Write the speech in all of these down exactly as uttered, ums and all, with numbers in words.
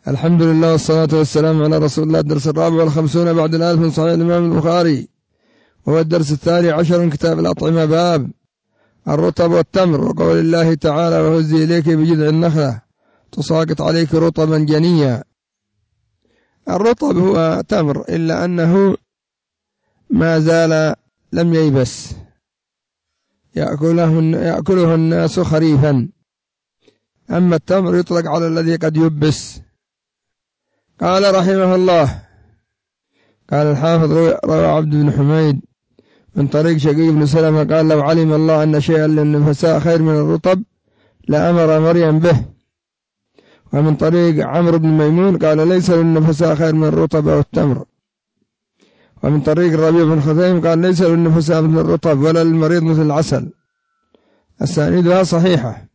الحمد لله والصلاة والسلام على رسول الله. الدرس الرابع والخمسون بعد الآلف من صحيح الإمام البخاري، وهو الدرس الثاني عشر من كتاب الأطعمة، باب الرطب والتمر، وقول الله تعالى: وهزي إليك بجذع النخلة تساقط عليك رطبا جنيا. الرطب هو تمر، إلا أنه ما زال لم ييبس، يأكله, يأكله الناس خريفا. أما التمر يطلق على الذي قد يبس. قال رحمه الله: قال الحافظ روى عبد بن حميد من طريق شقيق بن سلمة قال: لو علم الله أن شيئا للنفساء خير من الرطب لأمر مريم به. ومن طريق عمرو بن ميمون قال: ليس للنفساء خير من الرطب أو التمر. ومن طريق الربيع بن خثيم قال: ليس للنفساء مثل الرطب ولا للمريض مثل العسل. أسانيدها صحيحة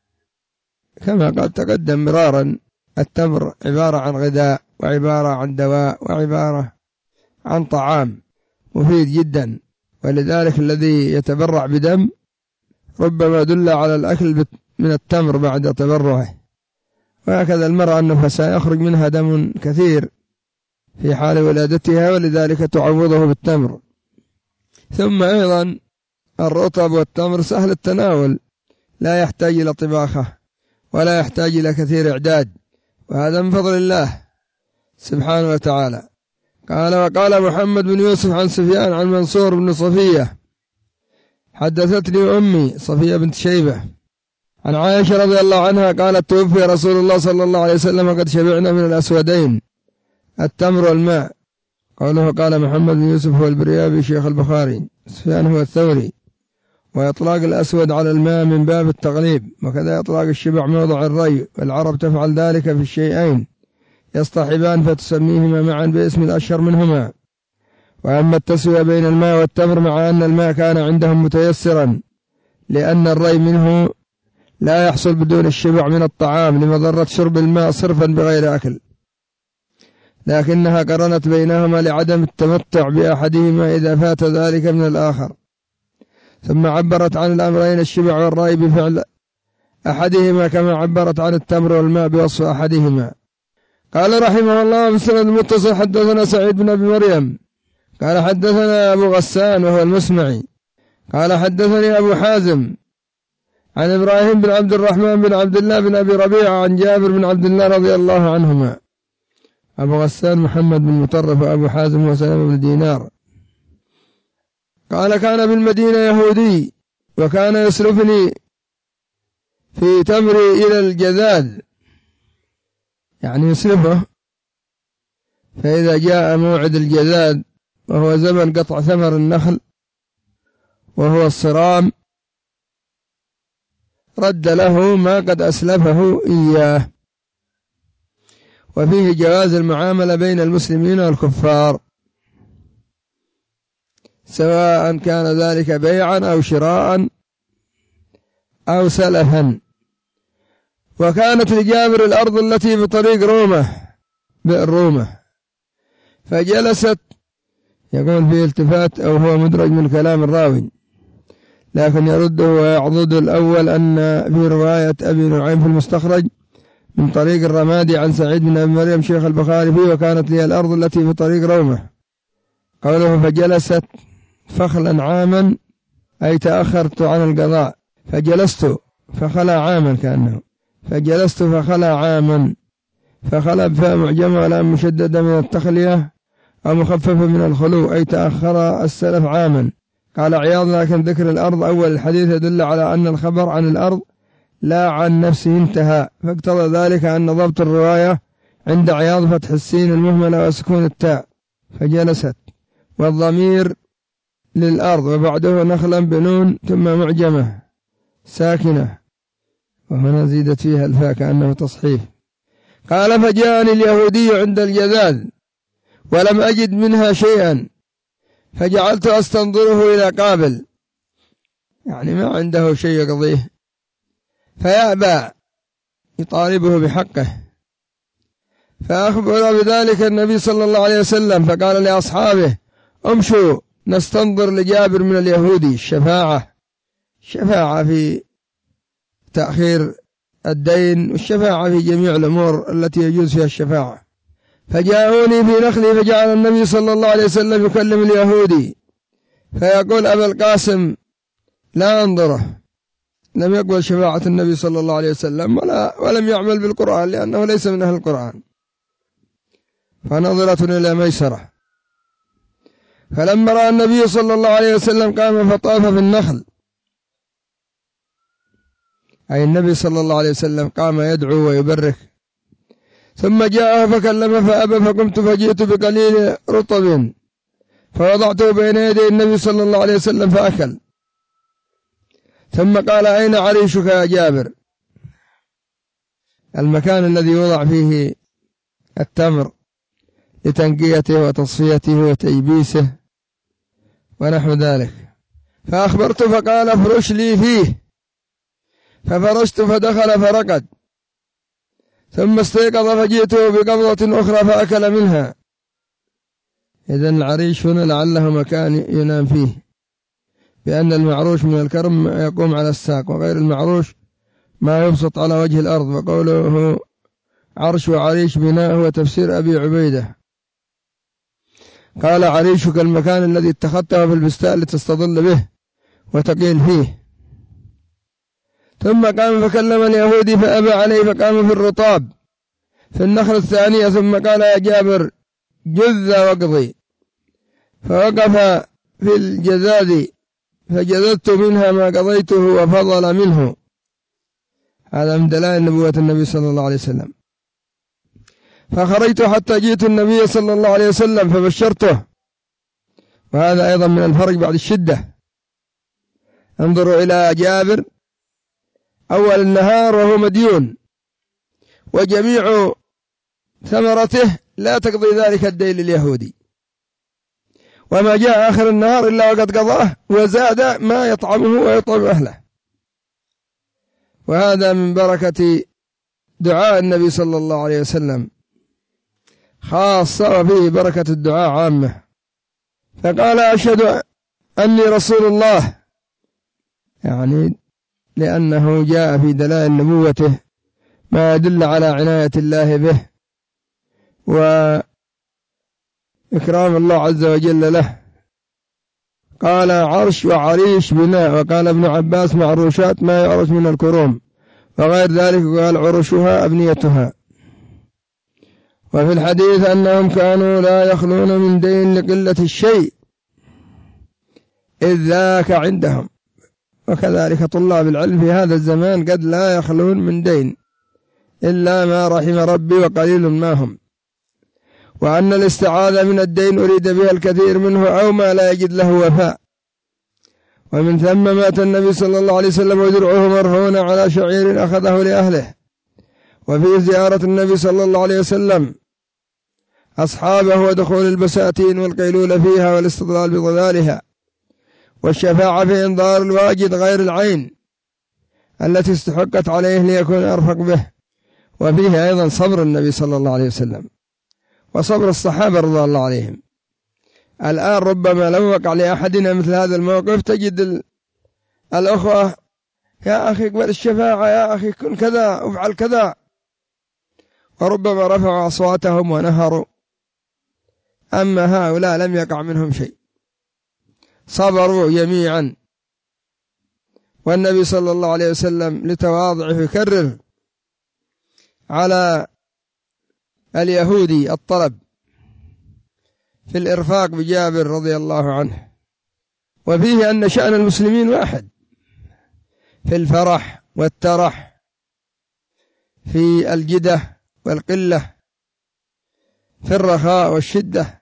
كما قد تقدم مرارا. التمر عبارة عن غذاء، وعبارة عن دواء، وعبارة عن طعام مفيد جدا، ولذلك الذي يتبرع بدم ربما دل على الأكل من التمر بعد تبرعه. وهكذا المرأة النفساء يخرج منها دم كثير في حال ولادتها، ولذلك تعوضه بالتمر. ثم أيضا الرطب والتمر سهل التناول، لا يحتاج إلى طباخة ولا يحتاج إلى كثير إعداد، وهذا من فضل الله سبحانه وتعالى. قال: وقال محمد بن يوسف عن سفيان عن منصور بن صفية: حدثتني أمي صفية بنت شيبة عن عائشة رضي الله عنها قالت: توفي رسول الله صلى الله عليه وسلم قد شبعنا من الأسودين التمر والماء. قوله قال محمد بن يوسف هو البريابي شيخ البخاري، سفيان هو الثوري. ويطلاق الأسود على الماء من باب التغليب، وكذا يطلاق الشبع موضع الري، والعرب تفعل ذلك في الشيئين يصطحبان فتسميهما معا باسم الأشهر منهما. وأما التسوية بين الماء والتمر، مع أن الماء كان عندهم متيسرا لأن الري منه لا يحصل بدون الشبع من الطعام لمضرة شرب الماء صرفا بغير أكل، لكنها قرنت بينهما لعدم التمتع بأحدهما إذا فات ذلك من الآخر. ثم عبرت عن الأمرين الشبع والري بفعل أحدهما، كما عبرت عن التمر والماء بوصف أحدهما. قال رحمه الله: بسند المتصل حدثنا سعيد بن أبي مريم قال حدثنا أبو غسان وهو المسمعي قال حدثني أبو حازم عن إبراهيم بن عبد الرحمن بن عبد الله بن أبي ربيعة عن جابر بن عبد الله رضي الله عنهما. أبو غسان محمد بن مطرف، وأبو حازم وسلم بن دينار. قال: كان بالمدينة يهودي وكان يسلفني في تمري إلى الجذاذ، يعني يسلفه، فإذا جاء موعد الجذاذ وهو زمن قطع ثمر النخل وهو الصرام رد له ما قد أسلفه إياه. وفيه جواز المعاملة بين المسلمين والكفار، سواء كان ذلك بيعا أو شراء أو سلفا. وكانت لجابر الأرض التي بطريق رومة بئر رومة، فجلست، يقول فيه التفات أو هو مدرج من كلام الراوي، لكن يرده ويعضد الأول أن في رواية أبي نعيم في المستخرج من طريق الرمادي عن سعيد بن أبي مريم شيخ البخاري فيه: وكانت لي الأرض التي في طريق رومة. قوله فجلست فخلا عاما أي تأخرت عن القضاء، فجلست فخلا عاما، كأنه فجلست فخلا عاما، فخلا بفاء معجمة ولا مشددة من التخلية أو مخففة من الخلو أي تأخر السلف عاما. قال عياض: لكن ذكر الأرض أول الحديث يدل على أن الخبر عن الأرض لا عن نفسه انتهى، فاقتضى ذلك أن ضبط الرواية عند عياض فتح السين المهملة وسكون التاء فجلست، والضمير للأرض وبعده نخلا بنون ثم معجمة ساكنة، وهنا زيدت فيها الفاء كأنه تصحيف. قال: فجاءني اليهودي عند الجذاذ ولم أجد منها شيئا، فجعلت أستنظره إلى قابل، يعني ما عنده شيء يقضيه، فيأبى يطالبه بحقه، فأخبر بذلك النبي صلى الله عليه وسلم، فقال لأصحابه: امشوا نستنظر لجابر من اليهودي الشفاعة، شفاعة في تأخير الدين والشفاعة في جميع الأمور التي يجوز فيها الشفاعة. فجاءوني في نخلي فجعل النبي صلى الله عليه وسلم يكلم اليهودي فيقول أبا القاسم لا أنظره، لم يقبل شفاعة النبي صلى الله عليه وسلم ولا ولم يعمل بالقرآن لأنه ليس من أهل القرآن، فنظرة إلى ميسرة. فلما رأى النبي صلى الله عليه وسلم قام فطاف في النخل، أي النبي صلى الله عليه وسلم قام يدعو ويبرك، ثم جاءه فكلم فأبى، فقمت فجئت بقليل رطب فوضعته بين يدي النبي صلى الله عليه وسلم فأكل، ثم قال أين عريشك يا جابر؟ المكان الذي يوضع فيه التمر لتنقيته وتصفيته وتيبيسه ونحو ذلك. فأخبرت فقال افرش لي فيه، ففرشت فدخل فرقد، ثم استيقظ فجئته بقبضة أخرى فأكل منها. إذن العريش هنا لعله مكان ينام فيه، بأن المعروش من الكرم يقوم على الساق، وغير المعروش ما يبسط على وجه الأرض. وقوله عرش وعريش بناء هو تفسير أبي عبيدة، قال عريشك المكان الذي اتخذته في البستان لتستظل به وتقيل فيه. ثم قام فكلم اليهودي فأبى عليه، فقام في الرطاب في النخل الثانية، ثم قال يا جابر جذ وقضي، فوقف في الجذاذ فجذذت منها ما قضيته وفضل منه. هذا من دلائل نبوة النبي صلى الله عليه وسلم. فخرجت حتى جئت النبي صلى الله عليه وسلم فبشرته، وهذا أيضا من الفرق بعد الشدة. انظروا إلى جابر أول النهار وهو مديون، وجميع ثمرته لا تقضي ذلك الدين اليهودي، وما جاء آخر النهار إلا وقد قضاه وزاد ما يطعمه ويطعم أهله. وهذا من بركة دعاء النبي صلى الله عليه وسلم خاصة، وفيه بركة الدعاء عامة. فقال أشهد أني رسول الله، يعني لأنه جاء في دلائل نبوته ما يدل على عناية الله به وإكرام الله عز وجل له. قال عرش وعريش بناء، وقال ابن عباس معروشات ما يعرش من الكروم وغير ذلك، قال عرشها أبنيتها. وفي الحديث أنهم كانوا لا يخلون من دين لقلة الشيء إذ ذاك عندهم، وكذلك طلاب العلم في هذا الزمان قد لا يخلون من دين إلا ما رحم ربي وقليل ما هم. وأن الاستعاذة من الدين أريد بها الكثير منه أو ما لا يجد له وفاء. ومن ثم مات النبي صلى الله عليه وسلم ودرعه مرهون على شعير أخذه لأهله. وفي زيارة النبي صلى الله عليه وسلم أصحابه ودخول البساتين والقيلولة فيها والاستضلال بظلالها، والشفاعة في إنظار الواجد غير العين التي استحقت عليه ليكون أرفق به. وفيه أيضا صبر النبي صلى الله عليه وسلم وصبر الصحابة رضي الله عليهم. الآن ربما لو وقع لأحدنا مثل هذا الموقف تجد الأخوة يا أخي اقبل الشفاعة، يا أخي كن كذا افعل كذا، وربما رفعوا أصواتهم ونهروا. أما هؤلاء لم يقع منهم شيء، صبروا جميعا. والنبي صلى الله عليه وسلم لتواضعه يكرر على اليهودي الطلب في الإرفاق بجابر رضي الله عنه. وفيه أن شأن المسلمين واحد في الفرح والترح، في الجدة والقلة، في الرخاء والشدة،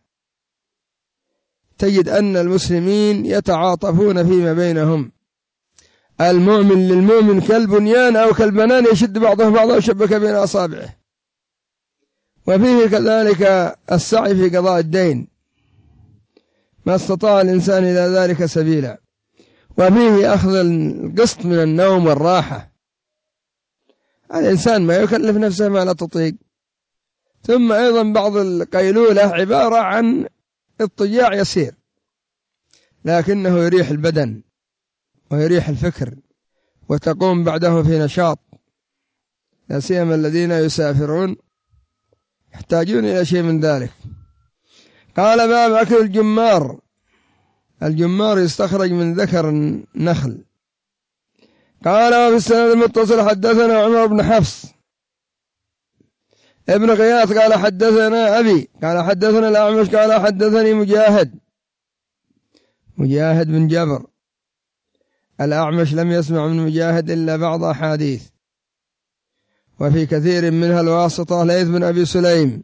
تجد أن المسلمين يتعاطفون فيما بينهم. المؤمن للمؤمن كالبنيان أو كالبنان يشد بعضه بعضا وشبك بين أصابعه. وفيه كذلك السعي في قضاء الدين ما استطاع الإنسان إلى ذلك سبيلا. وفيه أخذ القسط من النوم والراحة، الإنسان ما يكلف نفسه ما لا تطيق. ثم أيضا بعض القيلولة عبارة عن اضطجاع يسير لكنه يريح البدن ويريح الفكر، وتقوم بعده في نشاط. لا سيما الذين يسافرون يحتاجون إلى شيء من ذلك. قال باب أكل الجمار. الجمار يستخرج من ذكر النخل. قال وفي السند المتصل حدثنا عمر بن حفص ابن غياث قال حدثنا أبي قال حدثنا الأعمش قال حدثني مجاهد مجاهد بن جبر. الأعمش لم يسمع من مجاهد إلا بعض أحاديث، وفي كثير منها الواسطة ليث بن أبي سليم،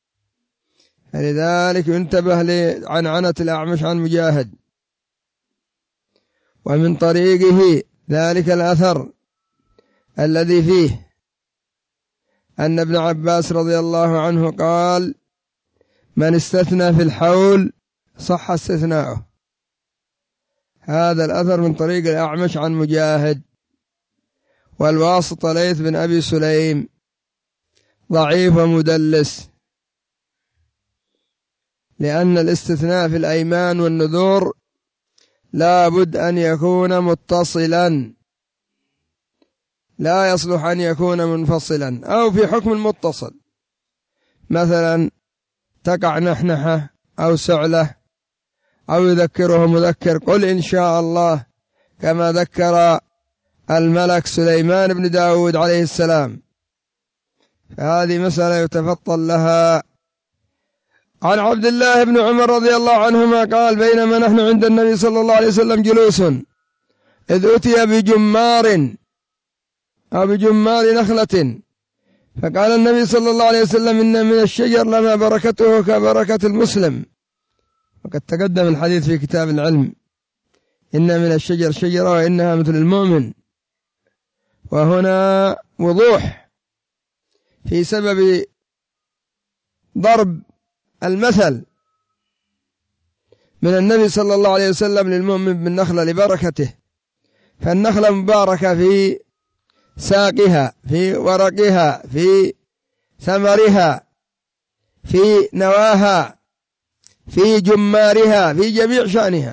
فلذلك ينتبه لعنعنة الأعمش عن مجاهد. ومن طريقه ذلك الأثر الذي فيه أن ابن عباس رضي الله عنه قال من استثنى في الحول صح استثناؤه. هذا الأثر من طريق الأعمش عن مجاهد. والواسطة ليث بن أبي سليم ضعيف ومدلس، لأن الاستثناء في الأيمان والنذور لا بد أن يكون متصلا، لا يصلح أن يكون منفصلا أو في حكم المتصل، مثلا تقع نحنحة أو سعلة أو يذكره مذكر قل إن شاء الله كما ذكر الملك سليمان بن داود عليه السلام، فهذه مسألة يتفطن لها. عن عبد الله بن عمر رضي الله عنهما قال بينما نحن عند النبي صلى الله عليه وسلم جلوس إذ أتي بجمار أو بجمار نخلة، فقال النبي صلى الله عليه وسلم إن من الشجر لما بركته كبركة المسلم. وقد تقدم الحديث في كتاب العلم إن من الشجر شجرة وإنها مثل المؤمن، وهنا وضوح في سبب ضرب المثل من النبي صلى الله عليه وسلم للمؤمن بالنخلة لبركته، فالنخلة مباركة في ساقها، في ورقها، في ثمرها، في نواها، في جمارها، في جميع شأنها.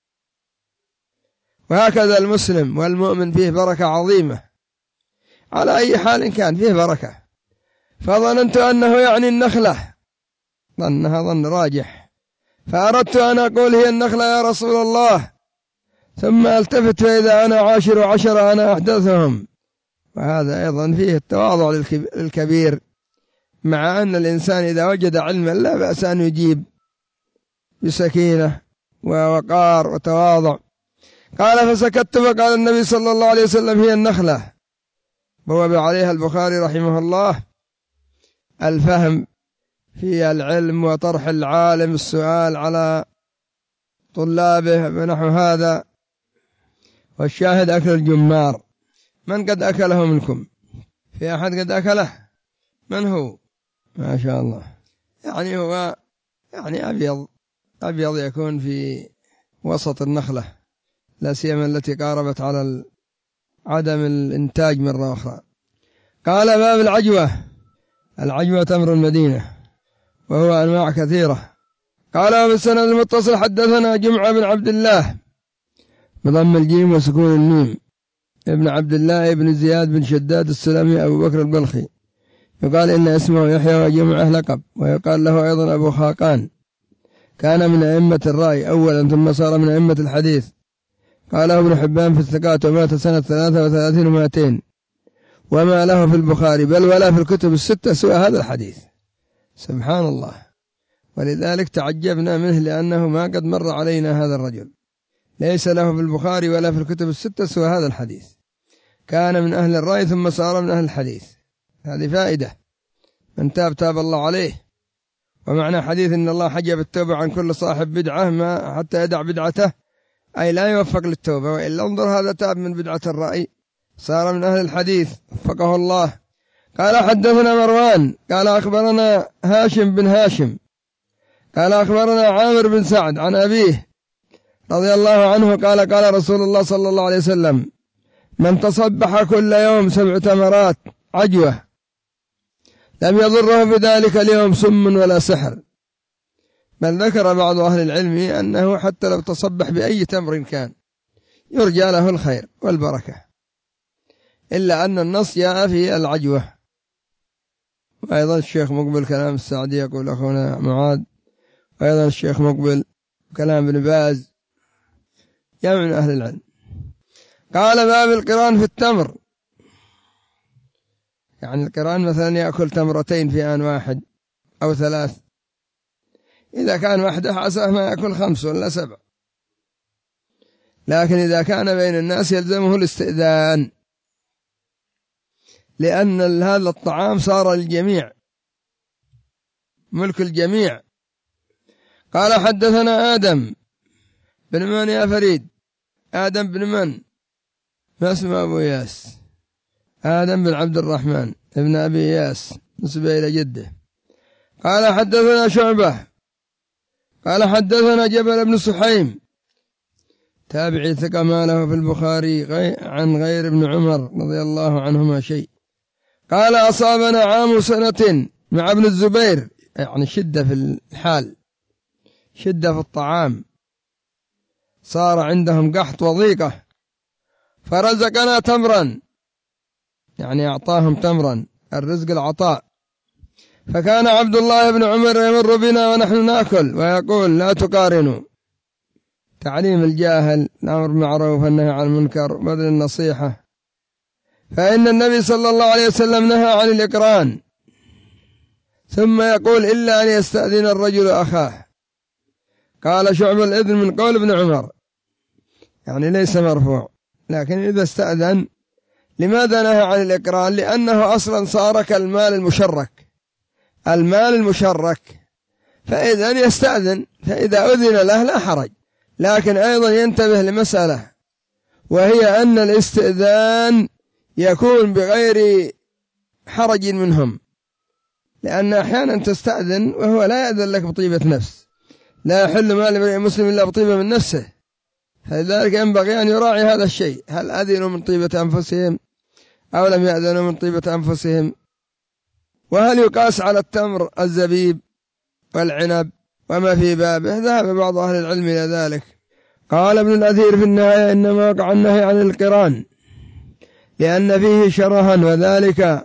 وهكذا المسلم والمؤمن فيه بركة عظيمة على أي حال كان فيه بركة. فظننت أنه يعني النخلة، ظنها ظن راجح، فأردت أن أقول هي النخلة يا رسول الله، ثم التفت فإذا أنا عاشر عشر أنا أحدثهم. وهذا أيضا فيه التواضع للكبير، مع أن الإنسان إذا وجد علما لا بأس أن يجيب بسكينة ووقار وتواضع. قال فسكت، فقال النبي صلى الله عليه وسلم هي النخلة. بوب عليها البخاري رحمه الله الفهم في العلم وطرح العالم السؤال على طلابه بنحو هذا. والشاهد أكل الجمار. من قد أكله منكم؟ في أحد قد أكله؟ من هو؟ ما شاء الله. يعني هو يعني أبيض أبيض يكون في وسط النخلة، لا سيما التي قاربت على عدم الإنتاج مرة أخرى. قال باب العجوة. العجوة تمر المدينة وهو أنواع كثيرة. قال وبالسند المتصل حدثنا جمعة بن عبد الله بضم الجيم وسكون الميم ابن عبد الله ابن زياد بن شداد السلمي أبو بكر البلخي، يقال إن اسمه يحيى وجمعه لقب، ويقال له أيضا أبو خاقان، كان من أئمة الرأي أولا ثم صار من أئمة الحديث. قاله ابن حبان في الثقات ومات سنة ثلاثة وثلاثين ومائتين، وما له في البخاري بل ولا في الكتب الستة سوى هذا الحديث. سبحان الله. ولذلك تعجبنا منه لأنه ما قد مر علينا هذا الرجل، ليس له في البخاري ولا في الكتب الستة سوى هذا الحديث. كان من أهل الرأي ثم صار من أهل الحديث. هذه فائدة، من تاب تاب الله عليه. ومعنى حديث إن الله حجب التوبة عن كل صاحب بدعة ما حتى يدع بدعته، أي لا يوفق للتوبة، وإلا انظر هذا تاب من بدعة الرأي صار من أهل الحديث وفقه الله. قال حدثنا مروان قال أخبرنا هاشم بن هاشم قال أخبرنا عامر بن سعد عن أبيه رضي الله عنه قال قال رسول الله صلى الله عليه وسلم من تصبح كل يوم سبع تمرات عجوة لم يضره بذلك اليوم سم ولا سحر. بل ذكر بعض أهل العلم أنه حتى لو تصبح بأي تمر كان يرجى له الخير والبركة، إلا أن النص جاء في العجوة. وأيضا الشيخ مقبل كلام السعدي يقول أخونا معاذ، وأيضا الشيخ مقبل كلام ابن باز، جمع من أهل العلم. قال باب القران في التمر، يعني القران مثلا يأكل تمرتين في آن واحد أو ثلاث، إذا كان وحده عساه ما يأكل خمس ولا سبع، لكن إذا كان بين الناس يلزمه الاستئذان، لأن هذا الطعام صار للجميع، ملك الجميع. قال حدثنا آدم بن من يا فريد؟ آدم بن من؟ ما اسمه أبو إياس؟ آدم بن عبد الرحمن ابن أبي إياس نسبة إلى جده. قال حدثنا شعبة قال حدثنا جبل بن سحيم تابعي ثقة ما له في البخاري غير عن غير ابن عمر رضي الله عنهما شيء. قال أصابنا عام سنة مع ابن الزبير، يعني شدة في الحال، شدة في الطعام، صار عندهم قحط وضيقة، فرزقنا تمرا، يعني أعطاهم تمرا، الرزق العطاء. فكان عبد الله بن عمر يمر بنا ونحن نأكل ويقول لا تقارنوا، تعليم الجاهل، الأمر بالمعروف والنهي عن المنكر، بذل النصيحة، فإن النبي صلى الله عليه وسلم نهى عن الإقران. ثم يقول إلا أن يستأذن الرجل أخاه. قال شعب الإذن من قول ابن عمر، يعني ليس مرفوع، لكن إذا استأذن. لماذا نهى عن الإقران؟ لأنه أصلا صار كالمال المشرك، المال المشرك، فإذا يستأذن، فإذا أذن له لا حرج. لكن أيضا ينتبه لمسألة، وهي أن الاستئذان يكون بغير حرج منهم، لأن أحيانا تستأذن وهو لا يأذن لك بطيبة نفس، لا يحل مال امرئ مسلم إلا بطيبة من نفسه، فلذلك ينبغي أن يراعي هذا الشيء، هل أذنوا من طيبة أنفسهم أو لم يأذنوا من طيبة أنفسهم. وهل يقاس على التمر الزبيب والعنب وما في بابه؟ ذهب بعض أهل العلم إلى ذلك. قال ابن الأثير في النهاية إنما وقع النهي عن القران لأن فيه شرها، وذلك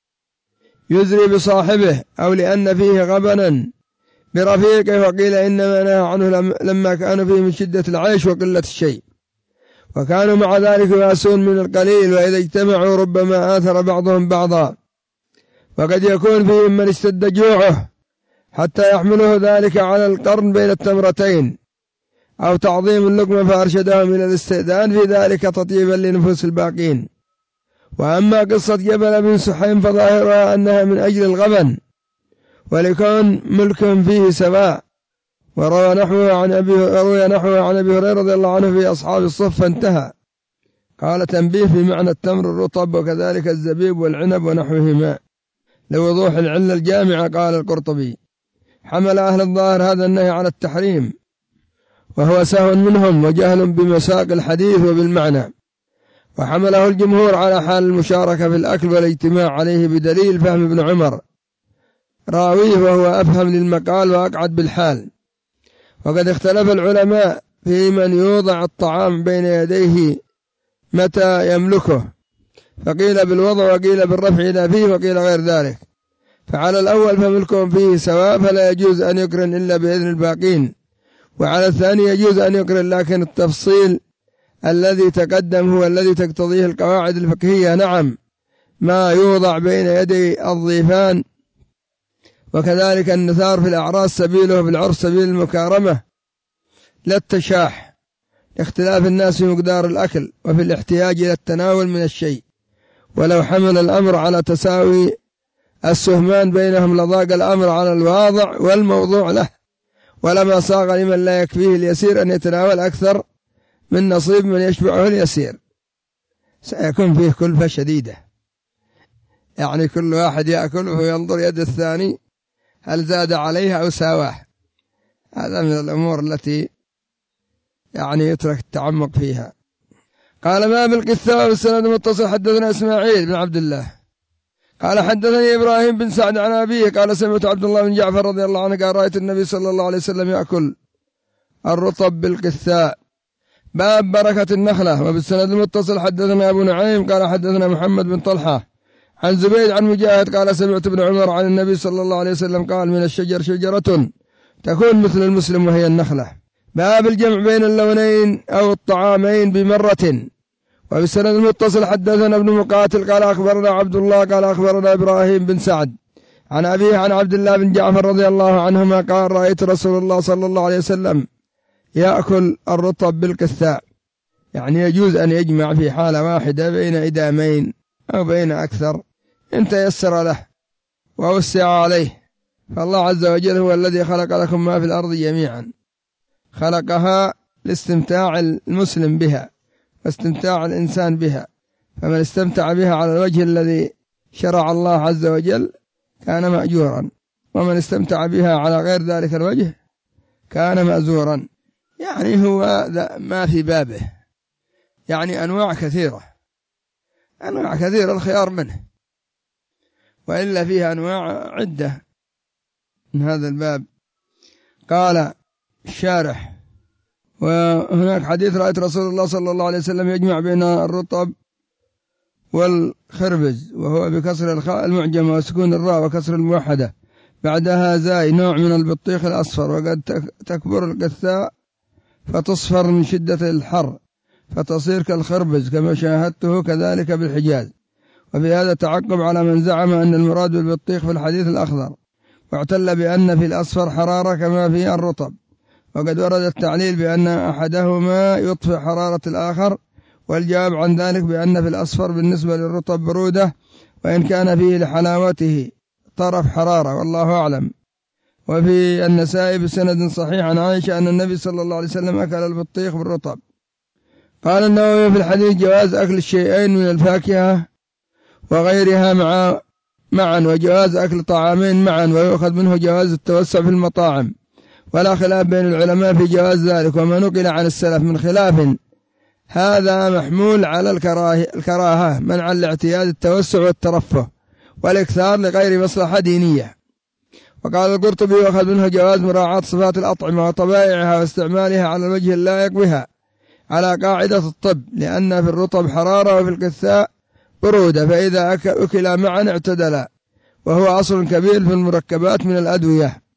يزري بصاحبه، أو لأن فيه غبنا برفيقه، وقيل إنما نهى عنه لما كانوا فيه من شدة العيش وقلة الشيء، وكانوا مع ذلك ياسون من القليل، وإذا اجتمعوا ربما آثر بعضهم بعضا، وقد يكون فيهم من اشتد جوعه حتى يحمله ذلك على القرن بين التمرتين، أو تعظيم اللقمة فأرشدهم إلى الاستئذان في ذلك تطيبا لنفوس الباقين. وأما قصة جبل بن سحيم فظاهرها أنها من أجل الغبن، ولكون ملك فيه سواء. وروى نحوه عن أبي روى نحوه عن أبي هريرة رضي الله عنه في أصحاب الصف فانتهى. قال تنبيه في معنى التمر الرطب، وكذلك الزبيب والعنب ونحوهما لوضوح العلة الجامعة. قال القرطبي حمل أهل الظاهر هذا النهي على التحريم، وهو سهو منهم وجهل بمساق الحديث وبالمعنى، وحمله الجمهور على حال المشاركة في الأكل والاجتماع عليه بدليل فهم ابن عمر راويه، وهو أفهم للمقال وأقعد بالحال. وقد اختلف العلماء في من يوضع الطعام بين يديه متى يملكه، فقيل بالوضع وقيل بالرفع إلى فيه وقيل غير ذلك. فعلى الأول فملكهم فيه سواء، فلا يجوز أن يقرن إلا بإذن الباقين، وعلى الثاني يجوز أن يقرن، لكن التفصيل الذي تقدم هو الذي تقتضيه القواعد الفقهية. نعم، ما يوضع بين يدي الضيفان، وكذلك النثار في الأعراس سبيله في العرس سبيل المكارمة لا التشاح، لاختلاف الناس في مقدار الأكل وفي الاحتياج إلى التناول من الشيء. ولو حمل الأمر على تساوي السهمان بينهم لضاق الأمر على الواضع والموضوع له، ولما صاغ لمن لا يكفيه اليسير أن يتناول أكثر من نصيب من يشبعه اليسير. سيكون فيه كلفة شديدة، يعني كل واحد يأكل وينظر يد الثاني هل زاد عليها أو ساواه. هذا من الأمور التي يعني يترك التعمق فيها. قال ما بالقثاء والسند متصل حدثنا إسماعيل بن عبد الله قال حدثني إبراهيم بن سعد عن أبيه قال سمعت عبد الله بن جعفر رضي الله عنه قال رأيت النبي صلى الله عليه وسلم يأكل الرطب بالقثاء. باب بركة النخلة. وبالسند المتصل حدثنا أبو نعيم قال حدثنا محمد بن طلحة عن زبيد عن مجاهد قال سمعت ابن عمر عن النبي صلى الله عليه وسلم قال من الشجر شجرة تكون مثل المسلم وهي النخلة. باب الجمع بين اللونين أو الطعامين بمرة. وبالسند المتصل حدثنا ابن مقاتل قال أخبرنا عبد الله قال أخبرنا إبراهيم بن سعد عن أبيه عن عبد الله بن جعفر رضي الله عنهما قال رأيت رسول الله صلى الله عليه وسلم يأكل الرطب بالكثاء، يعني يجوز أن يجمع في حالة واحدة بين إدامين أو بين أكثر إن تيسر له ووسع عليه، فالله عز وجل هو الذي خلق لكم ما في الأرض جميعا، خلقها لاستمتاع المسلم بها واستمتاع الإنسان بها، فمن استمتع بها على الوجه الذي شرع الله عز وجل كان مأجورا، ومن استمتع بها على غير ذلك الوجه كان مأزورا. يعني هو ما في بابه، يعني أنواع كثيرة أنواع كثيرة الخيار منه، وإلا فيها أنواع عدة من هذا الباب. قال الشارح وهناك حديث رأيت رسول الله صلى الله عليه وسلم يجمع بين الرطب والخربز، وهو بكسر الخاء المعجمة وسكون الراء وكسر الموحدة بعدها زاي، نوع من البطيخ الأصفر، وقد تكبر القثاء فتصفر من شدة الحر فتصير كالخربز كما شاهدته كذلك بالحجاز. وفي هذا تعقب على من زعم أن المراد بالبطيخ في الحديث الأخضر، واعتل بأن في الأصفر حرارة كما في الرطب، وقد ورد التعليل بأن أحدهما يطفئ حرارة الآخر، والجواب عن ذلك بأن في الأصفر بالنسبة للرطب برودة، وإن كان فيه لحلاوته طرف حرارة، والله أعلم. وفي النسائي بسند صحيح عن عائشة أن النبي صلى الله عليه وسلم أكل البطيخ بالرطب. قال النووي في الحديث جواز أكل الشيئين من الفاكهة وغيرها مع معا، وجواز أكل طعامين معا، ويؤخذ منه جواز التوسع في المطاعم، ولا خلاف بين العلماء في جواز ذلك. وما نقل عن السلف من خلاف هذا محمول على الكراهة منعا لاعتياد التوسع والترفه والإكثار لغير مصلحة دينية. وقال القرطبي وأخذ منه جواز مراعاة صفات الأطعمة وطبائعها واستعمالها على الوجه اللائق بها على قاعدة الطب، لأن في الرطب حرارة وفي الكثاء برودة، فإذا أكل معا اعتدلا، وهو أصل كبير في المركبات من الأدوية.